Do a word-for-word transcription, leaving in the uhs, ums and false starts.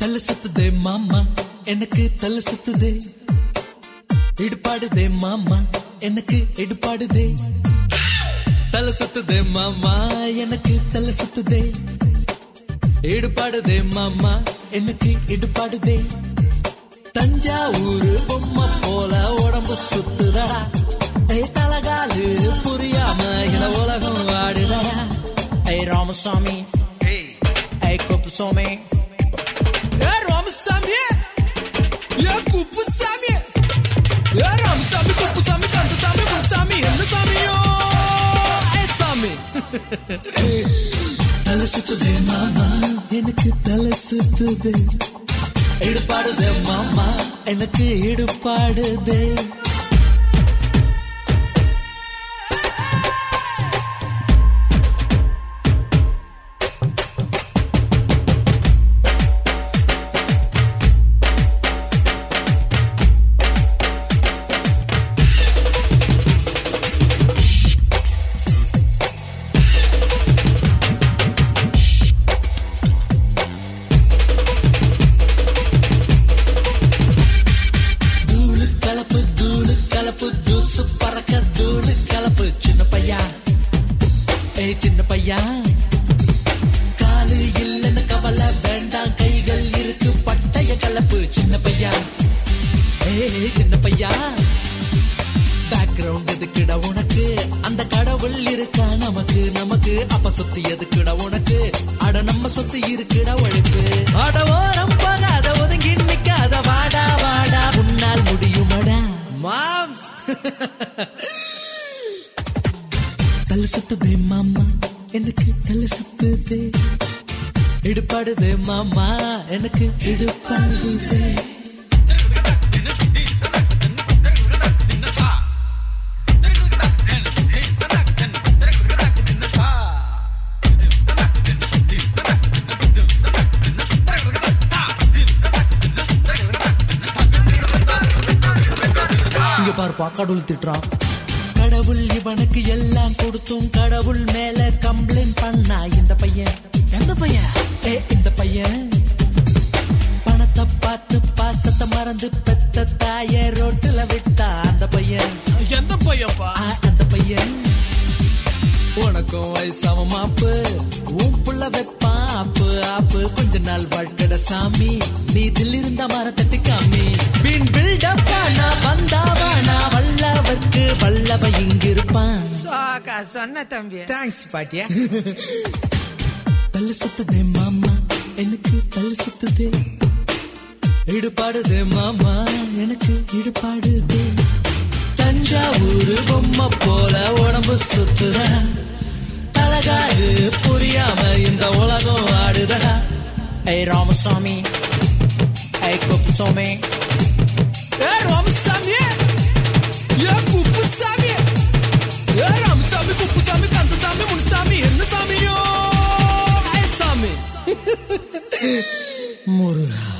தலை சுத்துதே மாமா எனக்கு தலை சுத்துதே, இடுப்பாடுதே மாமா எனக்கு இடுப்பாடுதே. தலை சுத்துதே மாமா எனக்கு தலை சுத்துதே, இடுப்பாடுதே மாமா எனக்கு இடுப்பாடுதே. தஞ்சாவூர் பொம்மை போல உடம்பு சுத்துதடா, தலகாலு புரியாம இந்த உலகம் ஆடுதடா. ஏ ராமசாமி, ஏ குப்புசாமி, ஏ ராமசாமி, ஏ குப்புசாமி, ஏ ராமசாமி, குப்புசாமி, கந்தசாமி, முன்சாமி, என்ன சாமியோ ஏ சாமி. தலை சுத்துதே மாமா எனக்கு தலை சுத்துதே, இடுப்பாடுதே மாமா எனக்கு இடுப்பாடுதே. சின்ன பையா காலு இல்லன்னு கவலை வேண்டாம், கைகள் இருக்கு பட்டைய கலப்பு. சின்ன பையா ஏ சின்ன பையா, பேக்ரவுண்ட் எதுக்குடா உனக்கு, அந்த கடவுள் இருக்கா நமக்கு நமக்கு. அப்ப சொத்து எதுக்குடா உனக்கு, அட நம்ம சொத்து இருக்குடா உழைப்பு. அட ஓரம் போகாத ஒதுங்கி நிக்காத, வாடா வாடா உன்னால் முடியுமடா மாம்ஸ். தலை சுத்துதே மாமா எனக்கு தலை சுத்துதே, இடுப்பாடுதே மாமா எனக்கு இடுப்பாடுதே. இங்க பாருப்பா கடவுள் திட்டுறான். கடவுள் இவனுக்கு எல்லாம் கொடுத்தும் கடவுள் மேல கம்ப்ளைண்ட் பண்ணா இந்த பையன். எந்த பையன்? ஏ இந்த பையன் பணத்தை பார்த்து பாசத்தை மறந்து பெத்த தாய ரோட்டுல விட்டா அந்த பையன். எந்த பையப்பா? அந்த பையன். உனக்கும் வயசாம மாப்பு, உன் புள்ள வைப்பான் ஆப்பு ஆப்பு. கொஞ்ச நாள் வாழ்க்கட சாமி, நீ தில் இருந்த மரத்தட்டு காமி. பின் பில்டப் பண்ணா வந்தாவானா, வல்லவர்க்கு வல்லவ இங்கிருப்பான். சொன்ன தம்பி, தேங்க்ஸ் பாட்டியா. தலை சுத்துதே மாமா எனக்கு தலை சுத்துதே, இடுபாடுதே மாமா எனக்கு இடுபாடுதே. தஞ்சாவூர் பொம்மை போல உடம்பு சுத்துதா, தலகாடு புரியாம இந்த உலகம் ஆடுதடா. ஏ ராமசாமி, ஏ குப்புசாமி, ஏ ராமசாமி, ஏ குப்புசாமி, ஏ ராமசாமி, குப்புசாமி, கந்தசாமி, முன்சாமி, என்ன சாமியோ ஏ சாமி. முருகா.